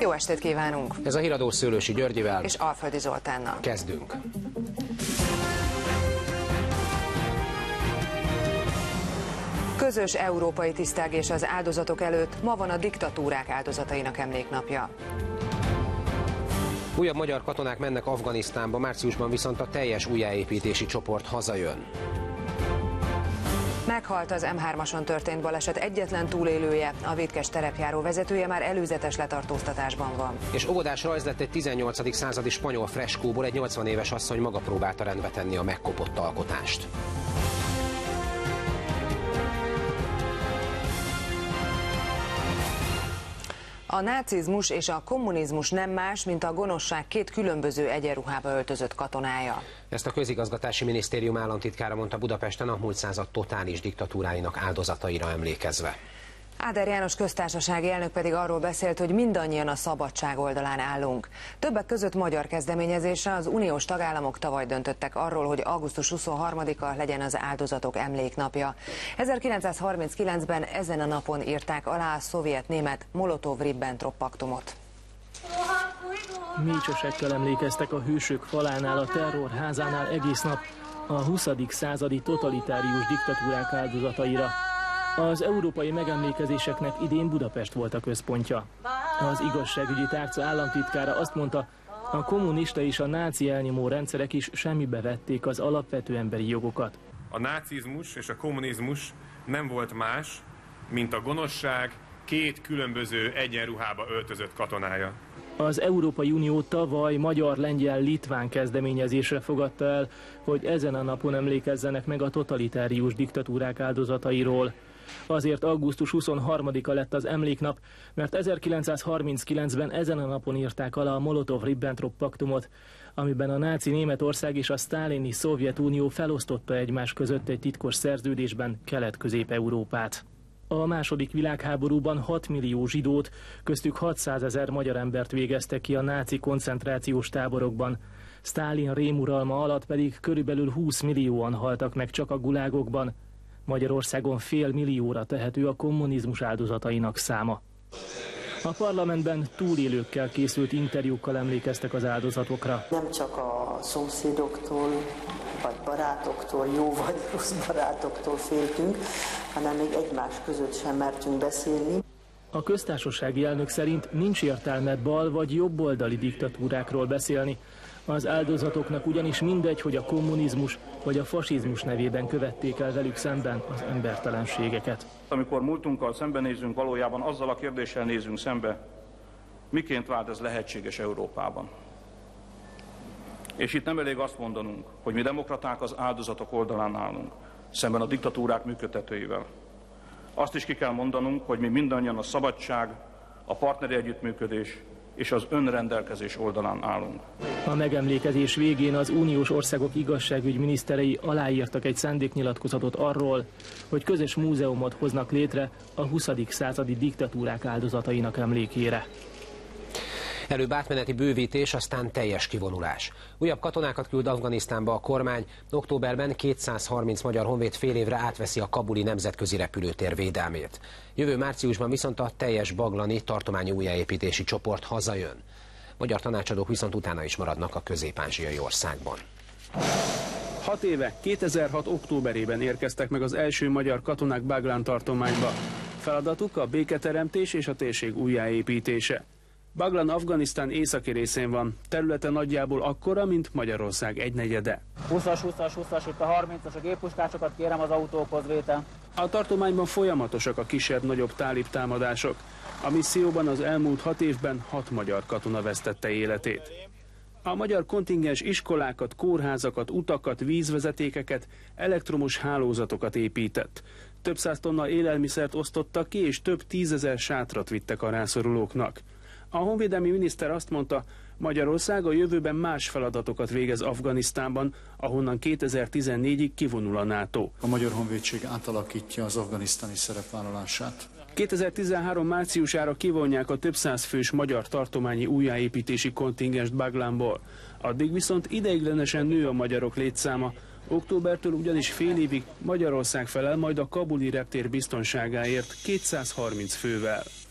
Jó estét kívánunk! Ez a híradó Szőlősi Györgyivel és Alföldi Zoltánnal. Kezdünk. Közös európai tisztelgés az áldozatok előtt, ma van a diktatúrák áldozatainak emléknapja. Újabb magyar katonák mennek Afganisztánba, márciusban viszont a teljes újjáépítési csoport hazajön. Meghalt az M3-ason történt baleset egyetlen túlélője, a vétkes terepjáró vezetője már előzetes letartóztatásban van. És óvodás rajz lett egy 18. századi spanyol freskóból, egy 80 éves asszony maga próbálta rendbe tenni a megkopott alkotást. A nácizmus és a kommunizmus nem más, mint a gonoszság két különböző egyenruhába öltözött katonája. Ezt a közigazgatási minisztérium államtitkára mondta Budapesten a múlt század totális diktatúráinak áldozataira emlékezve. Áder János köztársasági elnök pedig arról beszélt, hogy mindannyian a szabadság oldalán állunk. Többek között magyar kezdeményezésre az uniós tagállamok tavaly döntöttek arról, hogy augusztus 23-a legyen az áldozatok emléknapja. 1939-ben ezen a napon írták alá a szovjet-német Molotov-Ribbentrop paktumot. Mécsesekkel emlékeztek a hősök falánál, a terrorházánál egész nap a 20. századi totalitárius diktatúrák áldozataira. Az európai megemlékezéseknek idén Budapest volt a központja. Az igazságügyi tárca államtitkára azt mondta, a kommunista és a náci elnyomó rendszerek is semmibe vették az alapvető emberi jogokat. A nácizmus és a kommunizmus nem volt más, mint a gonoszság két különböző egyenruhába öltözött katonája. Az Európai Unió tavaly magyar-lengyel-litván kezdeményezésre fogadta el, hogy ezen a napon emlékezzenek meg a totalitárius diktatúrák áldozatairól. Azért augusztus 23-a lett az emléknap, mert 1939-ben ezen a napon írták alá a Molotov-Ribbentrop paktumot, amiben a náci Németország és a sztálini Szovjetunió felosztotta egymás között egy titkos szerződésben Kelet-Közép-Európát. A második világháborúban 6 millió zsidót, köztük 600 000 magyar embert végeztek ki a náci koncentrációs táborokban. Sztálin rémuralma alatt pedig körülbelül 20 millióan haltak meg csak a gulágokban. Magyarországon fél millióra tehető a kommunizmus áldozatainak száma. A parlamentben túlélőkkel készült interjúkkal emlékeztek az áldozatokra. Nem csak a szomszédoktól, vagy barátoktól, jó vagy rossz barátoktól féltünk, hanem még egymás között sem mertünk beszélni. A köztársasági elnök szerint nincs értelme bal vagy jobboldali diktatúrákról beszélni. Az áldozatoknak ugyanis mindegy, hogy a kommunizmus vagy a fasizmus nevében követték el velük szemben az embertelenségeket. Amikor múltunkkal szembenézünk, valójában azzal a kérdéssel nézünk szembe, miként vált ez lehetséges Európában. És itt nem elég azt mondanunk, hogy mi demokraták az áldozatok oldalán állunk, szemben a diktatúrák működtetőivel. Azt is ki kell mondanunk, hogy mi mindannyian a szabadság, a partneri együttműködés és az önrendelkezés oldalán állunk. A megemlékezés végén az uniós országok igazságügyminiszterei aláírtak egy szándéknyilatkozatot arról, hogy közös múzeumot hoznak létre a 20. századi diktatúrák áldozatainak emlékére. Előbb átmeneti bővítés, aztán teljes kivonulás. Újabb katonákat küld Afganisztánba a kormány. Októberben 230 magyar honvéd fél évre átveszi a kabuli nemzetközi repülőtér védelmét. Jövő márciusban viszont a teljes baglani tartományi újjáépítési csoport hazajön. Magyar tanácsadók viszont utána is maradnak a közép-ázsiai országban. 6 éve, 2006. októberében érkeztek meg az első magyar katonák Baghlan tartományba. Feladatuk a béketeremtés és a térség újjáépítése. Baghlan Afganisztán északi részén van, területe nagyjából akkora, mint Magyarország egynegyede. 20-as, itt a 30-as, a géppuskásokat kérem az autókhoz vétel. A tartományban folyamatosak a kisebb-nagyobb tálib támadások. A misszióban az elmúlt 6 évben 6 magyar katona vesztette életét. A magyar kontingens iskolákat, kórházakat, utakat, vízvezetékeket, elektromos hálózatokat épített. Több száz tonna élelmiszert osztottak ki, és több 10 000 sátrat vittek a rászorulóknak. A honvédelmi miniszter azt mondta, Magyarország a jövőben más feladatokat végez Afganisztánban, ahonnan 2014-ig kivonul a NATO. A Magyar Honvédség átalakítja az afganisztáni szerepvállalását. 2013 márciusára kivonják a több száz fős magyar tartományi újjáépítési kontingenst Baghlanból. Addig viszont ideiglenesen nő a magyarok létszáma. Októbertől ugyanis fél évig Magyarország felel majd a kabuli reptér biztonságáért 230 fővel.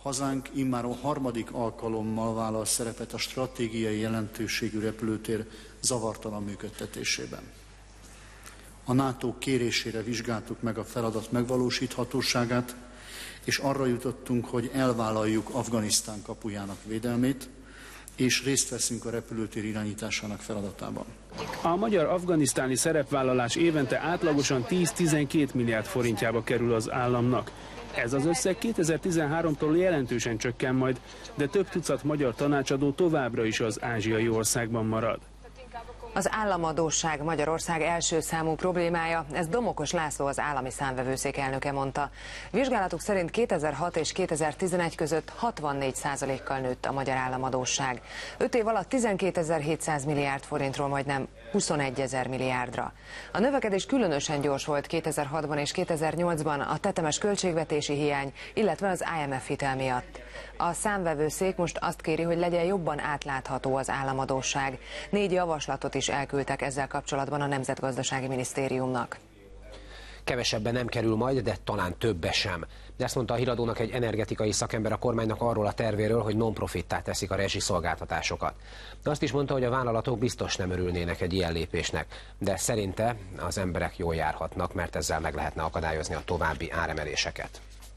Hazánk immáron harmadik alkalommal vállal szerepet a stratégiai jelentőségű repülőtér zavartalan működtetésében. A NATO kérésére vizsgáltuk meg a feladat megvalósíthatóságát, és arra jutottunk, hogy elvállaljuk Afganisztán kapujának védelmét, és részt veszünk a repülőtér irányításának feladatában. A magyar afganisztáni szerepvállalás évente átlagosan 10-12 milliárd forintjába kerül az államnak. Ez az összeg 2013-tól jelentősen csökken majd, de több tucat magyar tanácsadó továbbra is az ázsiai országban marad. Az államadósság Magyarország első számú problémája, ez Domokos László, az állami számvevőszék elnöke mondta. Vizsgálatuk szerint 2006 és 2011 között 64%-kal nőtt a magyar államadósság. 5 év alatt 12.700 milliárd forintról majdnem 21.000 milliárdra. A növekedés különösen gyors volt 2006-ban és 2008-ban a tetemes költségvetési hiány, illetve az IMF hitel miatt. A számvevőszék most azt kéri, hogy legyen jobban átlátható az államadósság. 4 javaslatot is elküldtek ezzel kapcsolatban a Nemzetgazdasági Minisztériumnak. Kevesebben nem kerül majd, de talán többe sem. De ezt mondta a Híradónak egy energetikai szakember a kormánynak arról a tervéről, hogy non-profittá teszik a rezsiszolgáltatásokat. De azt is mondta, hogy a vállalatok biztos nem örülnének egy ilyen lépésnek, de szerinte az emberek jól járhatnak, mert ezzel meg lehetne akadályozni a további áremeléseket.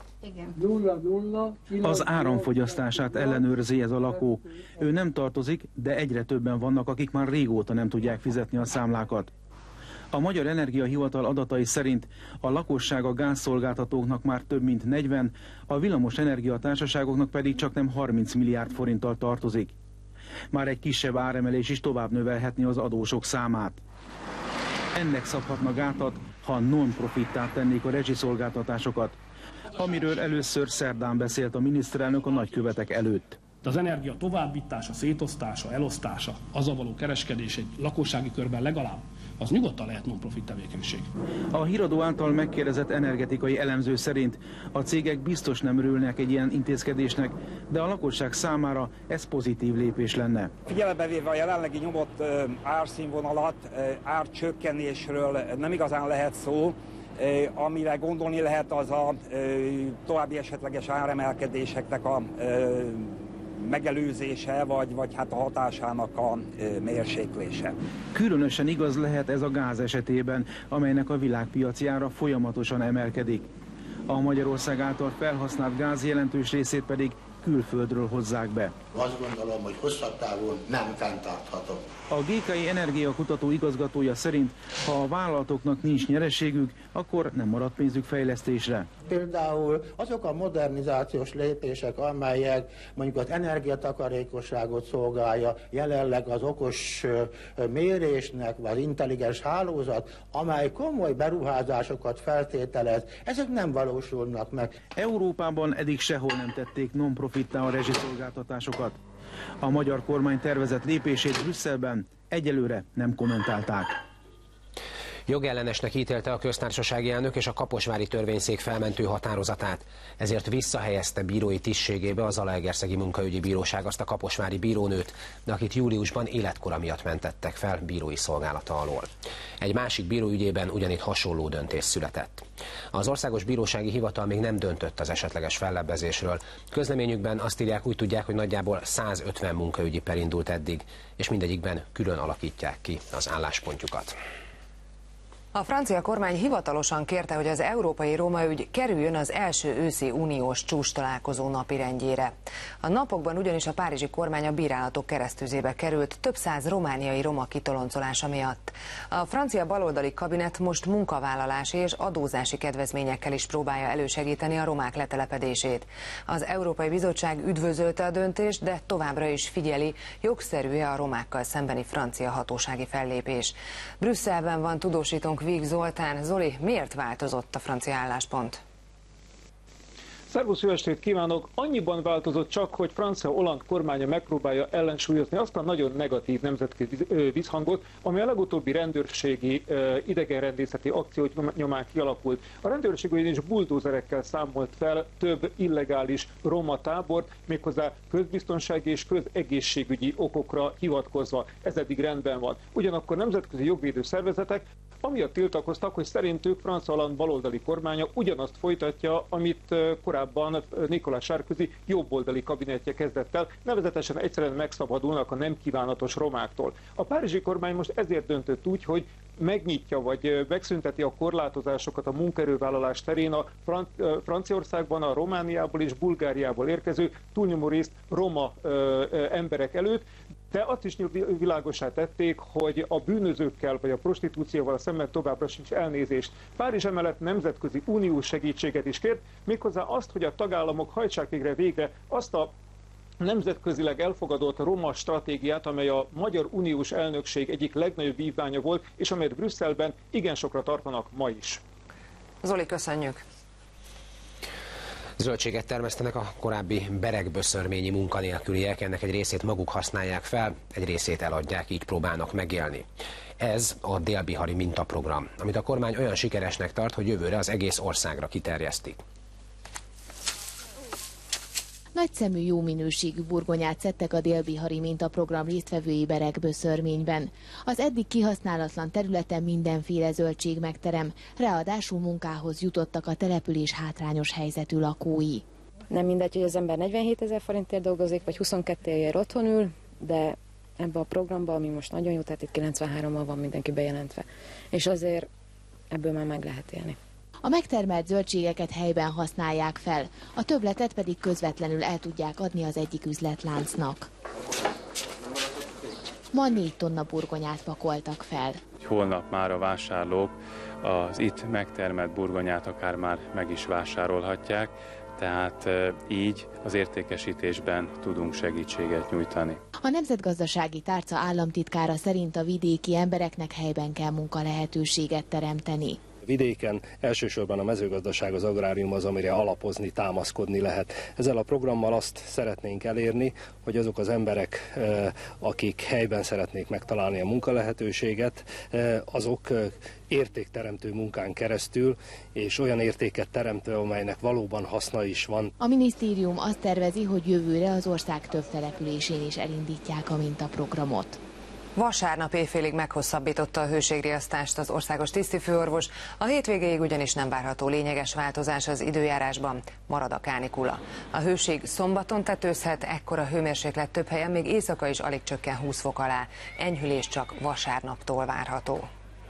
Az áramfogyasztását ellenőrzi ez a lakó. Ő nem tartozik, de egyre többen vannak, akik már régóta nem tudják fizetni a számlákat. A Magyar Energiahivatal adatai szerint a lakosság a gázszolgáltatóknak már több mint 40, a villamos energiatársaságoknak pedig csak nem 30 milliárd forinttal tartozik. Már egy kisebb áremelés is tovább növelhetni az adósok számát. Ennek szabhatna gátat, ha non-profittá tennék a rezsiszolgáltatásokat, amiről először szerdán beszélt a miniszterelnök a nagykövetek előtt. Az energia továbbítása, szétosztása, elosztása, azzal való kereskedés egy lakossági körben legalább, az nyugodtan lehet non-profit tevékenység. A Híradó által megkérdezett energetikai elemző szerint a cégek biztos nem örülnek egy ilyen intézkedésnek, de a lakosság számára ez pozitív lépés lenne. Figyelembe véve a jelenlegi nyomott árszínvonalat, árcsökkenésről nem igazán lehet szó. Amire gondolni lehet, az a további esetleges áremelkedéseknek a megelőzése, vagy hát a hatásának a mérséklése. Különösen igaz lehet ez a gáz esetében, amelynek a világpiaci ára folyamatosan emelkedik. A Magyarország által felhasznált gáz jelentős részét pedig külföldről hozzák be. Azt gondolom, hogy hosszabb távon nem fenntartható. A GKI energiakutató igazgatója szerint, ha a vállalatoknak nincs nyereségük, akkor nem marad pénzük fejlesztésre. Például azok a modernizációs lépések, amelyek mondjuk az energiatakarékosságot szolgálja, jelenleg az okos mérésnek, vagy intelligens hálózat, amely komoly beruházásokat feltételez, ezek nem valósulnak meg. Európában eddig sehol nem tették non-profittá a rezsiszolgáltatásokat. A magyar kormány tervezett lépését Brüsszelben egyelőre nem kommentálták. Jogellenesnek ítélte a köztársasági elnök és a kaposvári törvényszék felmentő határozatát. Ezért visszahelyezte bírói tisztségébe a Zalaegerszegi Munkaügyi Bíróság azt a kaposvári bírónőt, de akit júliusban életkora miatt mentettek fel bírói szolgálata alól. Egy másik bíró ügyében ugyanitt hasonló döntés született. Az Országos Bírósági Hivatal még nem döntött az esetleges fellebbezésről. Közleményükben azt írják, úgy tudják, hogy nagyjából 150 munkaügyi per indult eddig, és mindegyikben külön alakítják ki az álláspontjukat. A francia kormány hivatalosan kérte, hogy az európai romaügy kerüljön az első őszi uniós csúcstalálkozó napirendjére. A napokban ugyanis a párizsi kormány a bírálatok keresztüzébe került több száz romániai roma kitoloncolása miatt. A francia baloldali kabinet most munkavállalási és adózási kedvezményekkel is próbálja elősegíteni a romák letelepedését. Az Európai Bizottság üdvözölte a döntést, de továbbra is figyeli, jogszerű-e a romákkal szembeni francia hatósági fellépés. Brüsszelben van tudósítónk Víg Zoltán. Zoli, miért változott a francia álláspont? Szervusz, jó estét kívánok! Annyiban változott csak, hogy francia-oland kormánya megpróbálja ellensúlyozni azt a nagyon negatív nemzetközi visszhangot, ami a legutóbbi rendőrségi idegenrendészeti akció nyomán kialakult. A rendőrség ugyanis buldózerekkel számolt fel több illegális roma tábort, méghozzá közbiztonsági és közegészségügyi okokra hivatkozva. Ez eddig rendben van. Ugyanakkor nemzetközi jogvédő szervezetek amiatt tiltakoztak, hogy szerintük François Hollande baloldali kormánya ugyanazt folytatja, amit korábban Nicolas Sarkozy jobboldali kabinetje kezdett el, nevezetesen egyszerűen megszabadulnak a nem kívánatos romáktól. A párizsi kormány most ezért döntött úgy, hogy megnyitja vagy megszünteti a korlátozásokat a munkaerővállalás terén a Franciaországban, a Romániából és Bulgáriából érkező túlnyomó részt roma emberek előtt, de azt is világossá tették, hogy a bűnözőkkel vagy a prostitúcióval szemben továbbra sincs elnézést. Párizs emellett nemzetközi uniós segítséget is kért, méghozzá azt, hogy a tagállamok hajtsák végre azt a nemzetközileg elfogadott roma stratégiát, amely a magyar uniós elnökség egyik legnagyobb vívmánya volt, és amelyet Brüsszelben igen sokra tartanak ma is. Zoli, köszönjük! Zöldséget termesztenek a korábbi beregböszörményi munkanélküliek, ennek egy részét maguk használják fel, egy részét eladják, így próbálnak megélni. Ez a dél-bihari mintaprogram, amit a kormány olyan sikeresnek tart, hogy jövőre az egész országra kiterjesztik. Nagyszemű, jó minőségű burgonyát szedtek a dél-bihari mintaprogram résztvevői beregböszörményben. Az eddig kihasználatlan területen mindenféle zöldség megterem, ráadásul munkához jutottak a település hátrányos helyzetű lakói. Nem mindegy, hogy az ember 47 000 forintért dolgozik, vagy 22-ért otthon ül, de ebbe a programba, ami most nagyon jó, tehát itt 93-mal van mindenki bejelentve, és azért ebből már meg lehet élni. A megtermelt zöldségeket helyben használják fel, a többletet pedig közvetlenül el tudják adni az egyik üzletláncnak. Ma 4 tonna burgonyát pakoltak fel. Holnap már a vásárlók az itt megtermelt burgonyát akár már meg is vásárolhatják, tehát így az értékesítésben tudunk segítséget nyújtani. A Nemzetgazdasági Tárca államtitkára szerint a vidéki embereknek helyben kell munkalehetőséget teremteni. Vidéken elsősorban a mezőgazdaság, az agrárium az, amire alapozni, támaszkodni lehet. Ezzel a programmal azt szeretnénk elérni, hogy azok az emberek, akik helyben szeretnék megtalálni a munkalehetőséget, azok értékteremtő munkán keresztül, és olyan értéket teremtő, amelynek valóban haszna is van. A minisztérium azt tervezi, hogy jövőre az ország több településén is elindítják a mintaprogramot. Vasárnap éjfélig meghosszabbította a hőségriasztást az országos tisztifőorvos, a hétvégéig ugyanis nem várható lényeges változás az időjárásban, marad a kánikula. A hőség szombaton tetőzhet, ekkora hőmérséklet több helyen még éjszaka is alig csökken 20 fok alá, enyhülés csak vasárnaptól várható.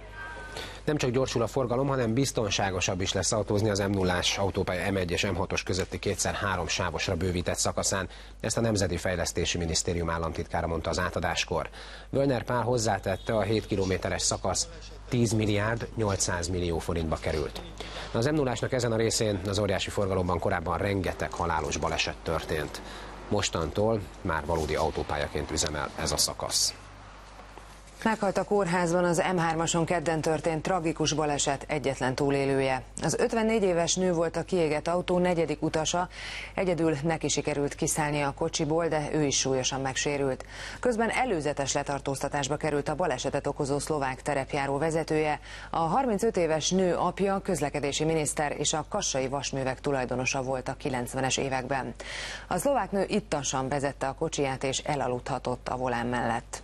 Nem csak gyorsul a forgalom, hanem biztonságosabb is lesz autózni az M0-ás autópálya M1 és M6-os közötti 2x3 sávosra bővített szakaszán. Ezt a Nemzeti Fejlesztési Minisztérium államtitkára mondta az átadáskor. Völner Pál hozzátette, a 7 kilométeres szakasz 10 milliárd 800 millió forintba került. Az M0-ásnak ezen a részén az óriási forgalomban korábban rengeteg halálos baleset történt. Mostantól már valódi autópályaként üzemel ez a szakasz. Meghalt a kórházban az M3-ason kedden történt tragikus baleset egyetlen túlélője. Az 54 éves nő volt a kiégett autó 4. utasa, egyedül neki sikerült kiszállnia a kocsiból, de ő is súlyosan megsérült. Közben előzetes letartóztatásba került a balesetet okozó szlovák terepjáró vezetője, a 35 éves nő apja közlekedési miniszter és a kassai vasművek tulajdonosa volt a 90-es években. A szlovák nő ittasan vezette a kocsiját és elaludhatott a volán mellett.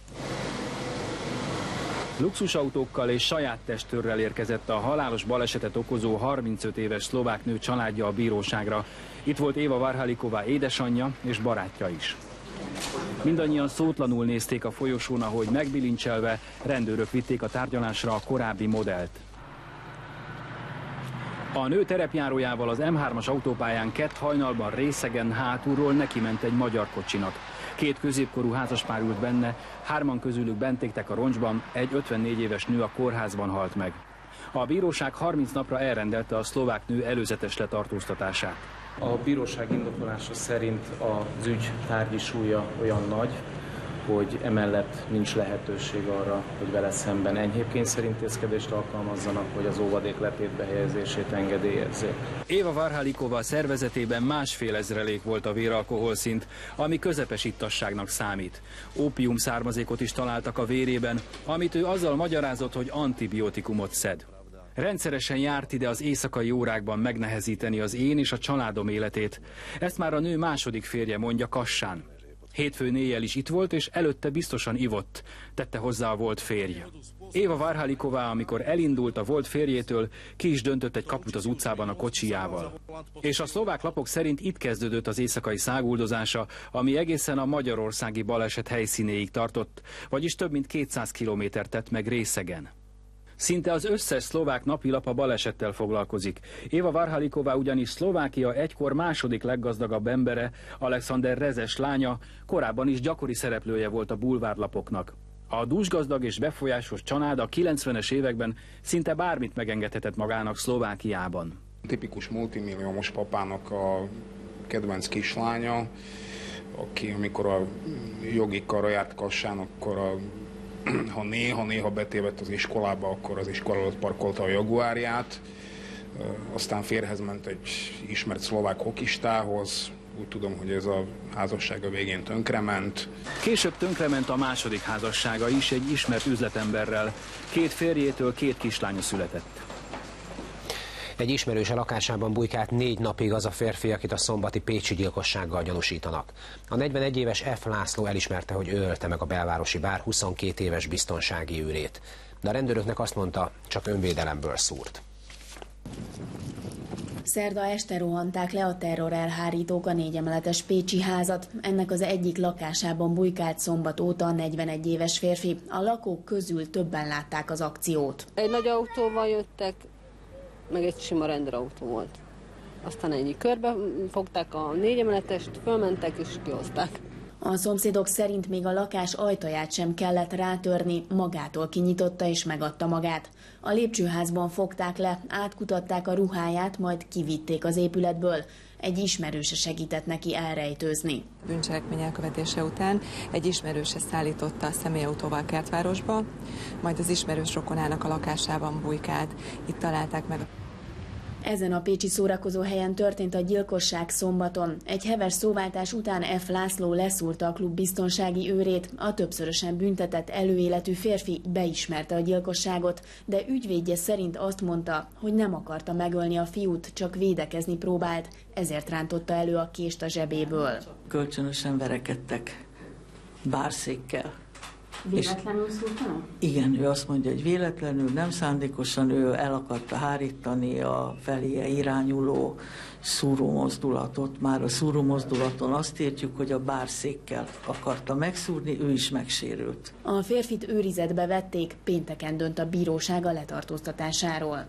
Luxusautókkal és saját testőrrel érkezett a halálos balesetet okozó 35 éves szlovák nő családja a bíróságra. Itt volt Éva Varhaliková édesanyja és barátja is. Mindannyian szótlanul nézték a folyosón, ahogy megbilincselve rendőrök vitték a tárgyalásra a korábbi modellt. A nő terepjárójával az M3-as autópályán kett hajnalban részegen hátulról nekiment egy magyar kocsinak. 2 középkorú házaspár ült benne, 3 közülük bent égtek a roncsban, egy 54 éves nő a kórházban halt meg. A bíróság 30 napra elrendelte a szlovák nő előzetes letartóztatását. A bíróság indoklása szerint az ügy tárgyi súlya olyan nagy, hogy emellett nincs lehetőség arra, hogy vele szemben enyhébb kényszerintézkedést alkalmazzanak, vagy az óvadék letétbe helyezését engedélyezzék. Éva Varhalikova szervezetében 1,5 ezrelék volt a véralkoholszint, ami közepes ittasságnak számít. Ópium származékot is találtak a vérében, amit ő azzal magyarázott, hogy antibiotikumot szed. Rendszeresen járt ide az éjszakai órákban megnehezíteni az én és a családom életét. Ezt már a nő második férje mondja Kassán. Hétfőn éjjel is itt volt, és előtte biztosan ivott, tette hozzá a volt férj. Éva Varhaliková, amikor elindult a volt férjétől, ki is döntött egy kaput az utcában a kocsijával. És a szlovák lapok szerint itt kezdődött az éjszakai száguldozása, ami egészen a magyarországi baleset helyszínéig tartott, vagyis több mint 200 kilométert tett meg részegen. Szinte az összes szlovák napilap a balesettel foglalkozik. Éva Varhaliková ugyanis Szlovákia egykor második leggazdagabb embere, Alexander Rezes lánya, korábban is gyakori szereplője volt a bulvárlapoknak. A dúsgazdag és befolyásos család a 90-es években szinte bármit megengedhetett magának Szlovákiában. Tipikus multimilliómos papának a kedvenc kislánya, aki amikor a jogi karra járt Kassán, akkor ha néha betévedt az iskolába, akkor az iskola előtt parkolta a Jaguárját, aztán férjhez ment egy ismert szlovák hokistához. Úgy tudom, hogy ez a házassága végén tönkrement. Később tönkrement a második házassága is egy ismert üzletemberrel. 2 férjétől 2 kislánya született. Egy ismerőse lakásában bujkált 4 napig az a férfi, akit a szombati pécsi gyilkossággal gyanúsítanak. A 41 éves F. László elismerte, hogy ő ölte meg a belvárosi bár 22 éves biztonsági őrét. De a rendőröknek azt mondta, csak önvédelemből szúrt. Szerda este rohanták le a terrorelhárítók a 4 emeletes pécsi házat. Ennek az egyik lakásában bujkált szombat óta a 41 éves férfi. A lakók közül többen látták az akciót. Egy nagy autóval jöttek, meg egy sima rendőrautó volt. Aztán ennyi körbe fogták a 4 emeletest, fölmentek és kihozták. A szomszédok szerint még a lakás ajtaját sem kellett rátörni, magától kinyitotta és megadta magát. A lépcsőházban fogták le, átkutatták a ruháját, majd kivitték az épületből. Egy ismerőse segített neki elrejtőzni. Bűncselekmény elkövetése után egy ismerőse szállította a személyautóval Kertvárosba, majd az ismerős rokonának a lakásában bujkált. Itt találták meg. Ezen a pécsi szórakozóhelyen történt a gyilkosság szombaton. Egy heves szóváltás után F. László leszúrta a klub biztonsági őrét. A többszörösen büntetett előéletű férfi beismerte a gyilkosságot, de ügyvédje szerint azt mondta, hogy nem akarta megölni a fiút, csak védekezni próbált, ezért rántotta elő a kést a zsebéből. Kölcsönösen verekedtek bárszékkel. Véletlenül szúrtam? Igen, ő azt mondja, hogy véletlenül, nem szándékosan, ő el akarta hárítani a felé irányuló szúrómozdulatot. Már a szúrómozdulaton azt értjük, hogy a bárszékkel akarta megszúrni, ő is megsérült. A férfit őrizetbe vették, pénteken dönt a bíróság a letartóztatásáról.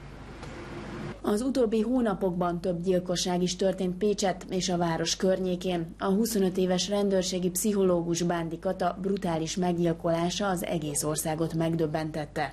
Az utóbbi hónapokban több gyilkosság is történt Pécsett és a város környékén. A 25 éves rendőrségi pszichológus Bándi Kata brutális meggyilkolása az egész országot megdöbbentette.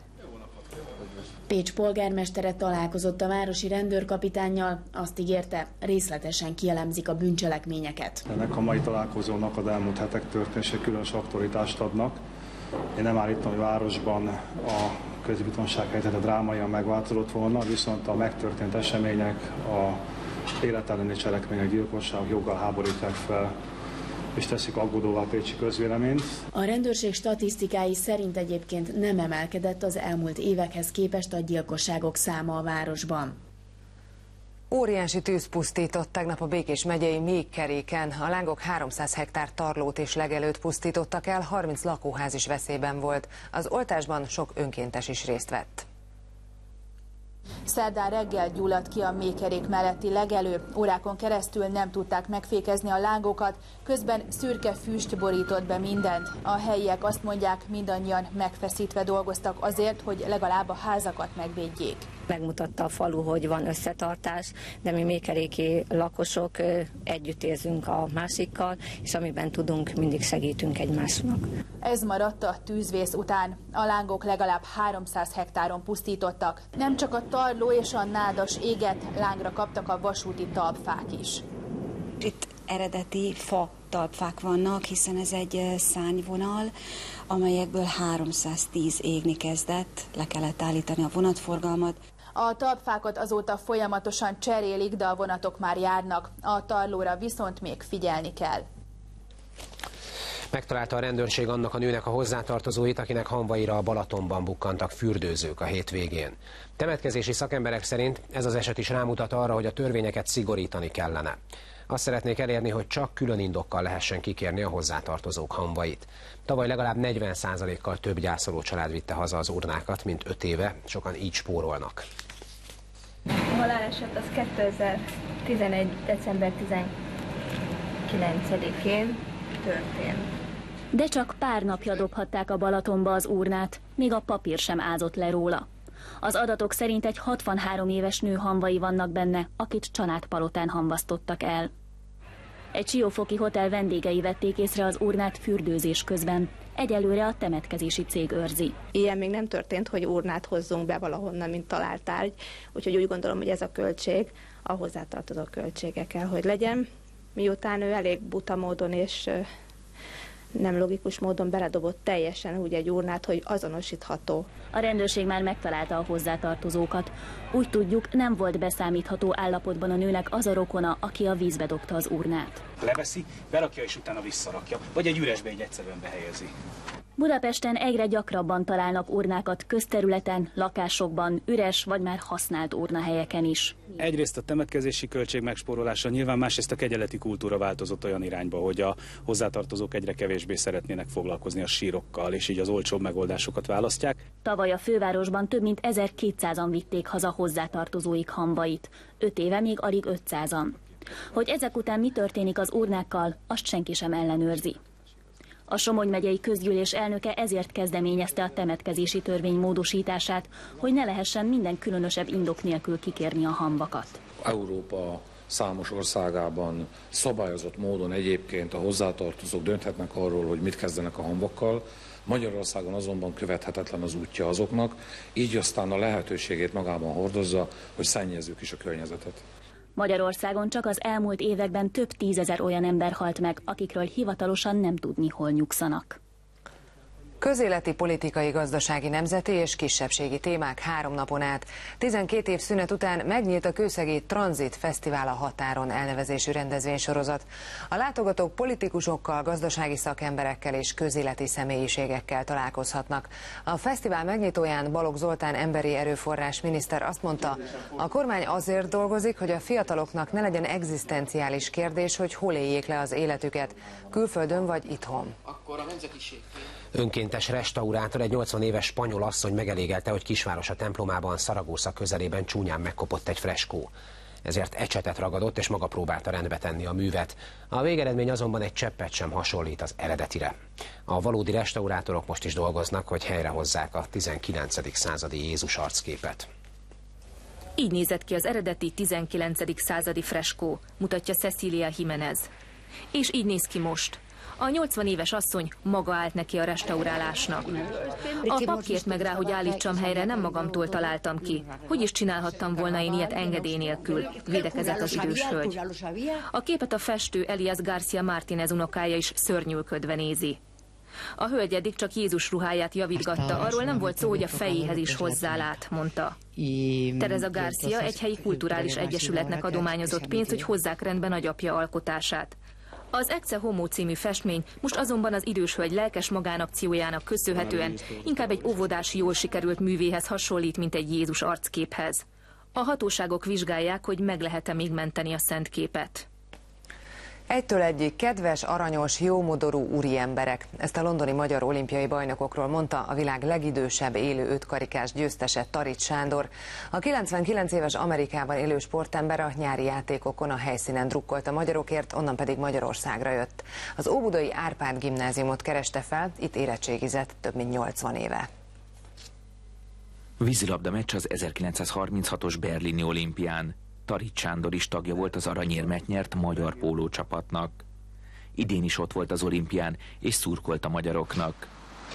Pécs polgármestere találkozott a városi rendőrkapitánnyal, azt ígérte, részletesen kielemzik a bűncselekményeket. Ennek a mai találkozónak az elmúlt hetek történések különös aktualitást adnak. Én nem állítom, hogy városban a közbiztonság helyzete drámaian megváltozott volna, viszont a megtörtént események, a életelleni cselekmények, gyilkosságok joggal háborítják fel és teszik aggódóvá a pécsi közvéleményt. A rendőrség statisztikái szerint egyébként nem emelkedett az elmúlt évekhez képest a gyilkosságok száma a városban. Óriási tűz pusztított tegnap a Békés megyei Mékkeréken. A lángok 300 hektár tarlót és legelőt pusztítottak el, 30 lakóház is veszélyben volt. Az oltásban sok önkéntes is részt vett. Szerdán reggel gyulladt ki a Mékerék melletti legelő. Órákon keresztül nem tudták megfékezni a lángokat, közben szürke füst borított be mindent. A helyiek azt mondják, mindannyian megfeszítve dolgoztak azért, hogy legalább a házakat megvédjék. Megmutatta a falu, hogy van összetartás, de mi mékeréki lakosok együtt érzünk a másikkal, és amiben tudunk, mindig segítünk egymásnak. Ez maradt a tűzvész után. A lángok legalább 300 hektáron pusztítottak. Nem csak a tarló és a nádas égett, lángra kaptak a vasúti talpfák is. Itt eredeti fa talpfák vannak, hiszen ez egy szárnyvonal, amelyekből 310 égni kezdett, le kellett állítani a vonatforgalmat. A talpfákat azóta folyamatosan cserélik, de a vonatok már járnak. A tarlóra viszont még figyelni kell. Megtalálta a rendőrség annak a nőnek a hozzátartozóit, akinek hamvaira a Balatonban bukkantak fürdőzők a hétvégén. Temetkezési szakemberek szerint ez az eset is rámutat arra, hogy a törvényeket szigorítani kellene. Azt szeretnék elérni, hogy csak külön indokkal lehessen kikérni a hozzátartozók hamvait. Tavaly legalább 40%-kal több gyászoló család vitte haza az urnákat, mint 5 éve, sokan így spórolnak. A haláleset az 2011. december 19-én történt. De csak pár napja dobhatták a Balatonba az urnát, még a papír sem ázott le róla. Az adatok szerint egy 63 éves nő hamvai vannak benne, akit Csanádpalotán hamvasztottak el. Egy siófoki hotel vendégei vették észre az urnát fürdőzés közben. Egyelőre a temetkezési cég őrzi. Ilyen még nem történt, hogy urnát hozzunk be valahonnan, mint találtárgy, úgyhogy úgy gondolom, hogy ez a költség a hozzátartozó költsége kell, hogy legyen. Miután ő elég buta módon és nem logikus módon beledobott teljesen úgy egy urnát, hogy azonosítható. A rendőrség már megtalálta a hozzátartozókat. Úgy tudjuk, nem volt beszámítható állapotban a nőnek az a rokona, aki a vízbe dobta az urnát. Leveszi, berakja és utána visszarakja, vagy egy üresbe egy egyszerűen behelyezi. Budapesten egyre gyakrabban találnak urnákat közterületen, lakásokban, üres vagy már használt urnahelyeken is. Egyrészt a temetkezési költség megspórolása, nyilván másrészt a kegyeleti kultúra változott olyan irányba, hogy a hozzátartozók egyre kevésbé szeretnének foglalkozni a sírokkal, és így az olcsóbb megoldásokat választják. Tavaly a fővárosban több mint 1200-an vitték haza hozzátartozóik hamvait, 5 éve még alig 500-an. Hogy ezek után mi történik az urnákkal, azt senki sem ellenőrzi. A Somogy megyei közgyűlés elnöke ezért kezdeményezte a temetkezési törvény módosítását, hogy ne lehessen minden különösebb indok nélkül kikérni a hamvakat. Európa számos országában szabályozott módon egyébként a hozzátartozók dönthetnek arról, hogy mit kezdenek a hamvakkal. Magyarországon azonban követhetetlen az útja azoknak, így aztán a lehetőségét magában hordozza, hogy szennyezzük is a környezetet. Magyarországon csak az elmúlt években több 10 000 olyan ember halt meg, akikről hivatalosan nem tudni, hol nyugszanak. Közéleti, politikai, gazdasági, nemzeti és kisebbségi témák 3 napon át. 12 év szünet után megnyílt a Kőszegi Tranzit Fesztivál a határon elnevezésű rendezvénysorozat. A látogatók politikusokkal, gazdasági szakemberekkel és közéleti személyiségekkel találkozhatnak. A fesztivál megnyitóján Balogh Zoltán emberi erőforrás miniszter azt mondta, a kormány azért dolgozik, hogy a fiataloknak ne legyen egzisztenciális kérdés, hogy hol éljék le az életüket, külföldön vagy itthon. Önkéntes restaurátor, egy 80 éves spanyol asszony megelégelte, hogy kisvárosa templomában, Szaragosza közelében csúnyán megkopott egy freskó. Ezért ecsetet ragadott, és maga próbálta rendbe tenni a művet. A végeredmény azonban egy cseppet sem hasonlít az eredetire. A valódi restaurátorok most is dolgoznak, hogy helyrehozzák a 19. századi Jézus arcképet. Így nézett ki az eredeti 19. századi freskó, mutatja Cecilia Jiménez. És így néz ki most. A 80 éves asszony maga állt neki a restaurálásnak. A pap kért meg rá, hogy állítsam helyre, nem magamtól találtam ki. Hogy is csinálhattam volna én ilyet engedély nélkül, védekezett az idős hölgy. A képet a festő Elias García Martínez unokája is szörnyűködve nézi. A hölgy eddig csak Jézus ruháját javítgatta, arról nem volt szó, hogy a fejéhez is hozzálát, mondta. Teresa García egy helyi kulturális egyesületnek adományozott pénzt, hogy hozzák rendbe nagyapja alkotását. Az Ecce Homo című festmény most azonban az idős hölgy lelkes magánakciójának köszönhetően inkább egy óvodási jól sikerült művéhez hasonlít, mint egy Jézus arcképhez. A hatóságok vizsgálják, hogy meg lehet-e még menteni a szent képet. Egytől egyig kedves, aranyos, jómodorú úriemberek. Ezt a londoni magyar olimpiai bajnokokról mondta a világ legidősebb élő ötkarikás győztese, Tarics Sándor. A 99 éves Amerikában élő sportember a nyári játékokon a helyszínen drukkolt a magyarokért, onnan pedig Magyarországra jött. Az óbudai Árpád gimnáziumot kereste fel, itt érettségizett több mint 80 éve. Vízilabda meccs az 1936-os berlini olimpián. Tarics Sándor is tagja volt az aranyérmet nyert magyar pólócsapatnak. Idén is ott volt az olimpián, és szurkolt a magyaroknak.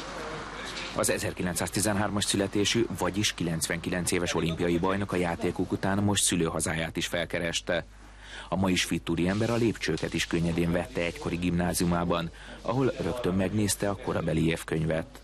Az 1913-as születésű, vagyis 99 éves olimpiai bajnok a játékok után most szülőhazáját is felkereste. A ma is fit úriember a lépcsőket is könnyedén vette egykori gimnáziumában, ahol rögtön megnézte a korabeli évkönyvet.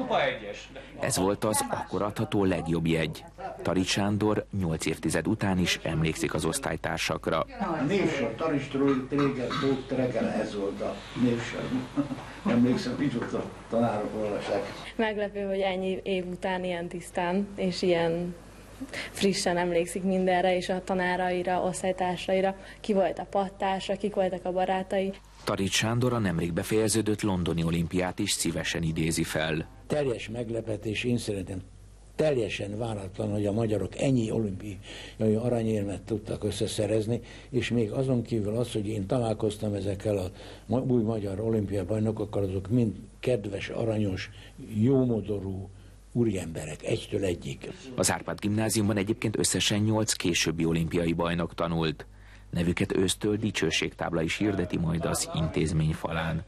Ez volt az akkor adható legjobb jegy. Tarics Sándor 8 évtized után is emlékszik az osztálytársakra. A névsor, Taricsról régen volt reggel, ez volt a névsor. Emlékszem, így volt a tanárok olvasák. Meglepő, hogy ennyi év után ilyen tisztán és ilyen frissen emlékszik mindenre, és a tanáraira, osztálytársaira, ki volt a pattársa, kik voltak a barátai. Tarics Sándor a nemrég befejeződött londoni olimpiát is szívesen idézi fel. Teljes meglepetés, én szerintem teljesen váratlan, hogy a magyarok ennyi olimpiai aranyérmet tudtak összeszerezni, és még azon kívül az, hogy én találkoztam ezekkel a új magyar olimpiai bajnokokkal, azok mind kedves, aranyos, jómodorú úriemberek, egytől egyik. Az Árpád gimnáziumban egyébként összesen 8 későbbi olimpiai bajnok tanult. Nevüket ősztől dicsőségtábla is hirdeti majd az intézmény falán.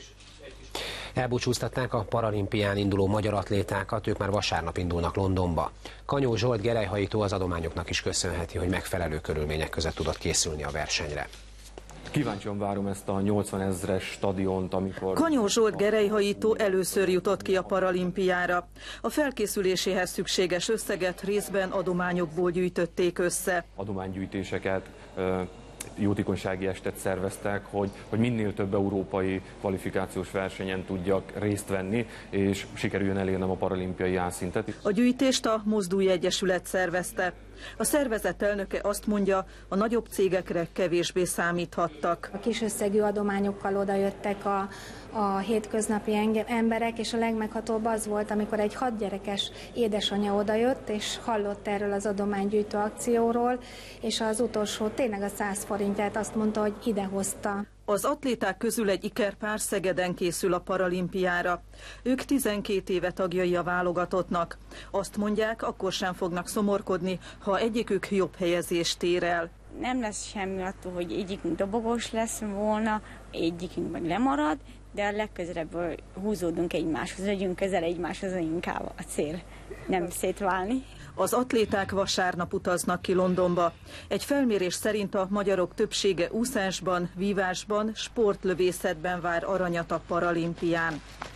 Elbúcsúztatták a paralimpián induló magyar atlétákat, ők már vasárnap indulnak Londonba. Kanyó Zsolt gerelyhajító az adományoknak is köszönheti, hogy megfelelő körülmények között tudott készülni a versenyre. Kíváncsian várom ezt a 80 000-es stadiont, amikor... Kanyó Zsolt gerelyhajító először jutott ki a paralimpiára. A felkészüléséhez szükséges összeget részben adományokból gyűjtötték össze. Adománygyűjtéseket, jótékonysági estet szerveztek, hogy minél több európai kvalifikációs versenyen tudjak részt venni, és sikerüljön elérnem a paralimpiai álszintet. A gyűjtést a Mozdulj Egyesület szervezte. A szervezet elnöke azt mondja, a nagyobb cégekre kevésbé számíthattak. A kis összegű adományokkal odajöttek a hétköznapi emberek, és a legmeghatóbb az volt, amikor egy 6 gyerekes édesanyja odajött, és hallott erről az adománygyűjtő akcióról, és az utolsó, tényleg a 100 forintját azt mondta, hogy idehozta. Az atléták közül egy ikerpár Szegeden készül a paralimpiára. Ők 12 éve tagjai a válogatottnak. Azt mondják, akkor sem fognak szomorkodni, ha egyikük jobb helyezést ér el. Nem lesz semmi attól, hogy egyikünk dobogós lesz volna, egyikünk meg lemarad, de a legközelebb húzódunk egymáshoz, legyünk közel egymáshoz, inkább a cél, nem szétválni. Az atléták vasárnap utaznak ki Londonba. Egy felmérés szerint a magyarok többsége úszásban, vívásban, sportlövészetben vár aranyat a paralimpián.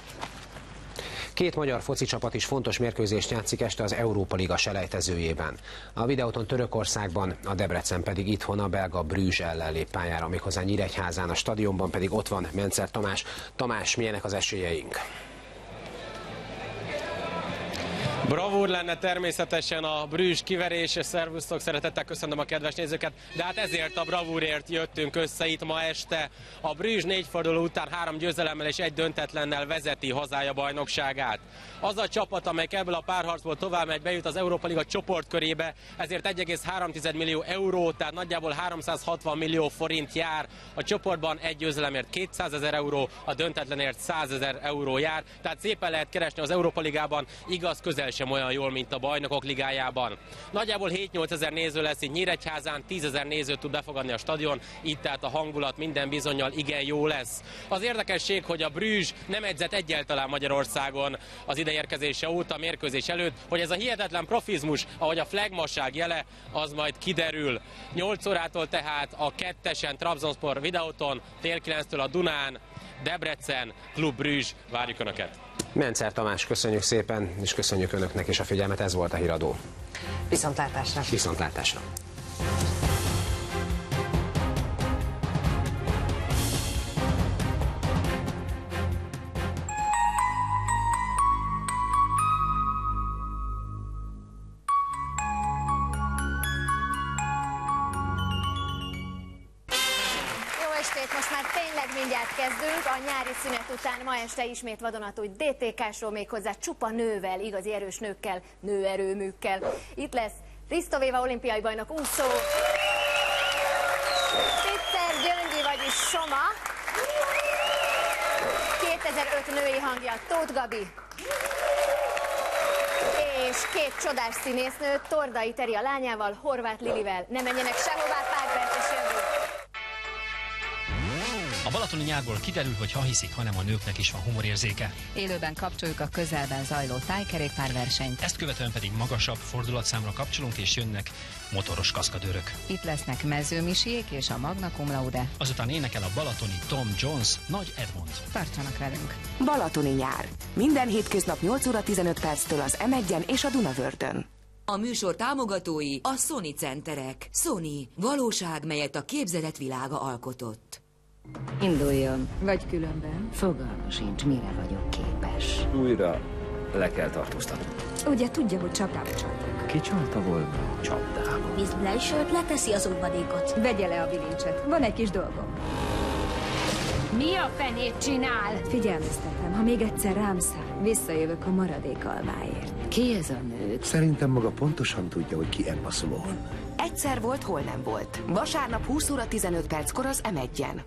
2 magyar foci csapat is fontos mérkőzést játszik este az Európa Liga selejtezőjében. A Videóton Törökországban, a Debrecen pedig itthon a belga Bruges ellen lép pályára, méghozzá Nyíregyházán, a stadionban pedig ott van Mencer Tamás. Tamás, milyenek az esélyeink? Bravúr lenne természetesen a Bruges kiverés, és szervusztok, szeretettel köszönöm a kedves nézőket, de hát ezért a bravúrért jöttünk össze itt ma este. A Bruges 4 forduló után 3 győzelemmel és 1 döntetlennel vezeti hazája bajnokságát. Az a csapat, amely ebből a párharcból tovább megy, bejut az Európa Liga csoportkörébe, ezért 1,3 millió euró, tehát nagyjából 360 millió forint jár. A csoportban 1 győzelemért 200 000 euró, a döntetlenért 100 000 euró jár, tehát szépen lehet keresni az Európa Ligában, igaz, közel sem olyan jól, mint a Bajnokok Ligájában. Nagyjából 7-8 ezer néző lesz itt Nyíregyházán, 10 000 nézőt tud befogadni a stadion, itt tehát a hangulat minden bizonnyal igen jó lesz. Az érdekesség, hogy a Bruges nem edzett egyáltalán Magyarországon az ideérkezése óta, mérkőzés előtt, hogy ez a hihetetlen profizmus, ahogy a flagmasság jele, az majd kiderül. 8 órától tehát a 2-esen Trabzonspor Videóton, fél 9-től a Dunán, Debrecen, Klub Bruges, várjuk Önöket! Mencer Tamás, köszönjük szépen, és köszönjük Önöknek is a figyelmet, ez volt a Híradó. Viszontlátásra! Viszontlátásra! Most már tényleg mindjárt kezdünk, a nyári szünet után ma este ismét vadonatúj DTK-sról, méghozzá csupa nővel, igazi erős nőkkel, nőerőműkkel. Itt lesz Risztovéva olimpiai bajnok úszó, Pitzer Gyöngyi, vagyis Soma, 2005 női hangja Tóth Gabi, és 2 csodás színésznő, Tordai Teri a lányával, Horváth Lilivel. Ne menjenek sehová, pár perces jövő. A balatoni nyárból kiderül, hogy ha hiszik, hanem a nőknek is van humorérzéke. Élőben kapcsoljuk a közelben zajló tájkerékpárversenyt. Ezt követően pedig magasabb fordulatszámra kapcsolunk, és jönnek motoros kaszkadőrök. Itt lesznek mezőmisiék és a Magna Cum Laude. Azután énekel a balatoni Tom Jones, Nagy Edmond. Tartsanak velünk! Balatoni nyár. Minden hétköznap 8 óra 15 perctől az M1-en és a Dunavörtön. A műsor támogatói a Sony Centerek. Sony. Valóság, melyet a képzelet világa alkotott. Induljon, vagy különben fogalma sincs, mire vagyok képes. Újra Le kell tartóztatni. Ugye tudja, hogy csapdába csaltak. Ki csalta volna? Csapdába. Miss Blanchard leteszi az óvadékot. Vegye le a bilincset. Van egy kis dolgom. Mi a fenét csinál? Figyelmeztetem, ha még egyszer rám száll, visszajövök a maradék almáért. Ki ez a nő? Szerintem maga pontosan tudja, hogy ki Emma Sloan. Egyszer volt, hol nem volt. Vasárnap 20 óra 15 perckor az M1-en.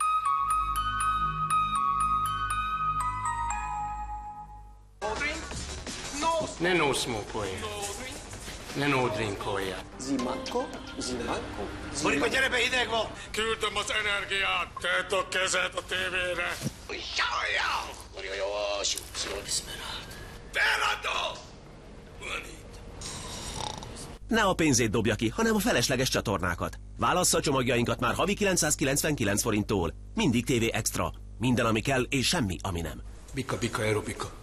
Ne no smokolja. Ne no drinkolja. Zimanko? Marika, gyere be, hideg van! Küldöm az energiát! Tedd a kezed a tévére! Ne a pénzét dobja ki, hanem a felesleges csatornákat. Válassza a csomagjainkat már havi 999 forinttól. Mindig TV Extra. Minden, ami kell, és semmi, ami nem. Bika, bika, aerobika.